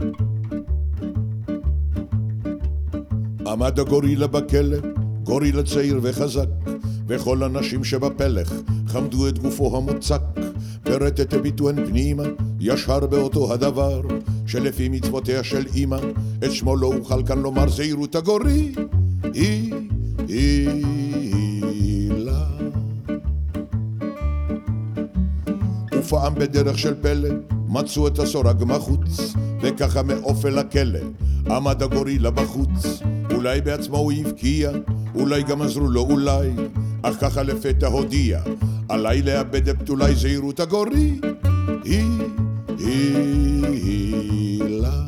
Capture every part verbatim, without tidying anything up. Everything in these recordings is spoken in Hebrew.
עמד הגורילה בכלא, גורילה צעיר וחזק, וכל הנשים שבפלך חמדו את גופו המוצק, ברטט הביטוהן פנימה, ישר באותו הדבר, שלפי מצוותיה של אמא, את שמו לא אוכל כאן לומר זהירות הגורי, היא, היא, לה. ופעם בדרך של פלא, מצאו את הסורג מחוץ, וככה מאופל הכלא, עמד הגורילה בחוץ, אולי בעצמו הוא הבקיע, אולי גם עזרו לו אולי, אך ככה לפתע הודיע, עליי לאבד את פתולי זהירות הגורי, היא, היא, היא, לה.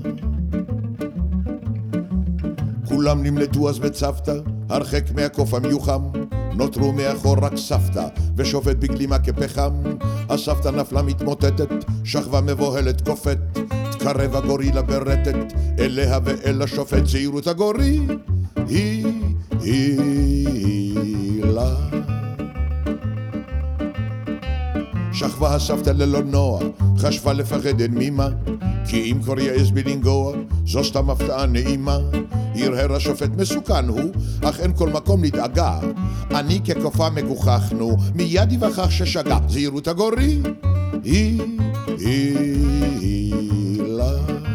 כולם נמלטו אז בצוותא, הרחק מהקוף המיוחם, נותרו מאחור רק סבתא, ושופט בגלימה כפחם, הסבתא נפלה מתמוטטת, שכבה מבוהלת קופת, תקרב הגורילה ברטט, אליה ואל השופט זהירות הגורי, היא, היא, היא, לה. שכבה הסבתא ללא נוע, חשבה לפחד אין מימה, כי אם כבר יעז בי לנגוע, זו סתם הפתעה נעימה. הרהר השופט מסוכן הוא, אך אין כל מקום להתאגע, אני כקופה מגוחכנו, מיד יווכח ששגע, זהירות הגורי, היא, היא, היא, לה.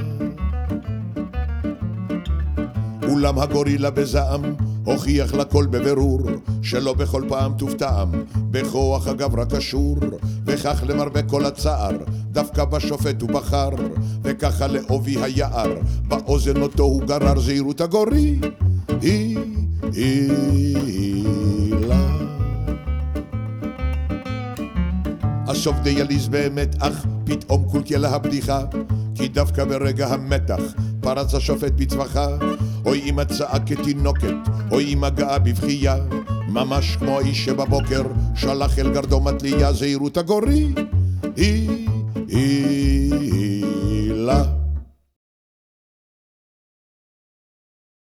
אולם הגורילה בזעם, הוכיח לכל בבירור, שלא בכל פעם תופתעם, בכוח הגברה קשור, וכך למרבה כל הצער, דווקא בשופט הוא בחר, וככה לעובי היער, באוזן אותו הוא גרר, זהירות הגורי, היא, היא, היא, לה. הסוף דיאליז באמת, אך פתאום קולקיה לה הבדיחה, כי דווקא ברגע המתח פרץ השופט בצווחה, אוי אמא צעק כתינוקת, אוי אמא גאה בבכייה, ממש כמו האיש שבבוקר שלח אל גרדו מטליה, זהירות הגורי, היא, היא, היא, לה.